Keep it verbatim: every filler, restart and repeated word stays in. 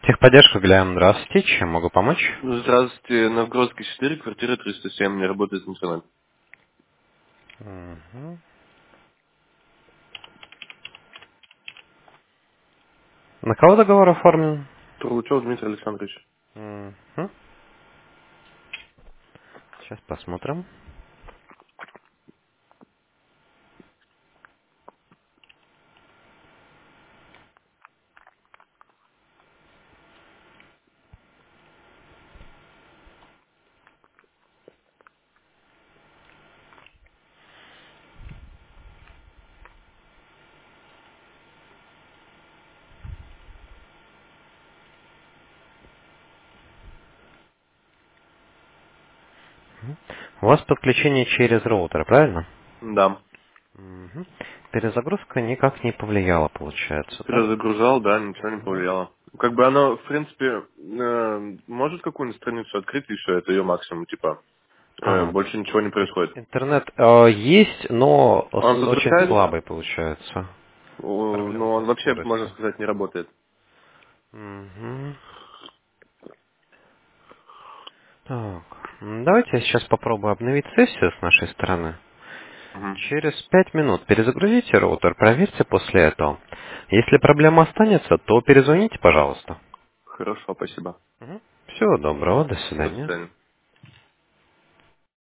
Техподдержка, Глям, здравствуйте, чем могу помочь? Здравствуйте, Новгородский четыре, квартира триста семь, не работает интернет. Мгм. На кого договор оформлен? Трулучев Дмитрий Александрович. Мгм. Сейчас посмотрим. У вас подключение через роутер, правильно? Да. Мгм. Перезагрузка никак не повлияла, получается, да? Перезагружал, да, ничего не Мгм. повлияло. Как бы оно, в принципе, э, может какую-нибудь страницу открыть, и все, это ее максимум, типа. Э, А, больше ничего не то есть происходит. интернет э, есть, но Он с- очень подключает, слабый получается. о, Проблема но со он вообще, можно скоростью. сказать, не работает. Мгм. Так, м, давайте я сейчас попробую обновить сессию с нашей стороны. Мгм. Через пять минут перезагрузите роутер, проверьте после этого. Если проблема останется, то перезвоните, пожалуйста. Хорошо, спасибо. Всего доброго, до До свидания. свидания.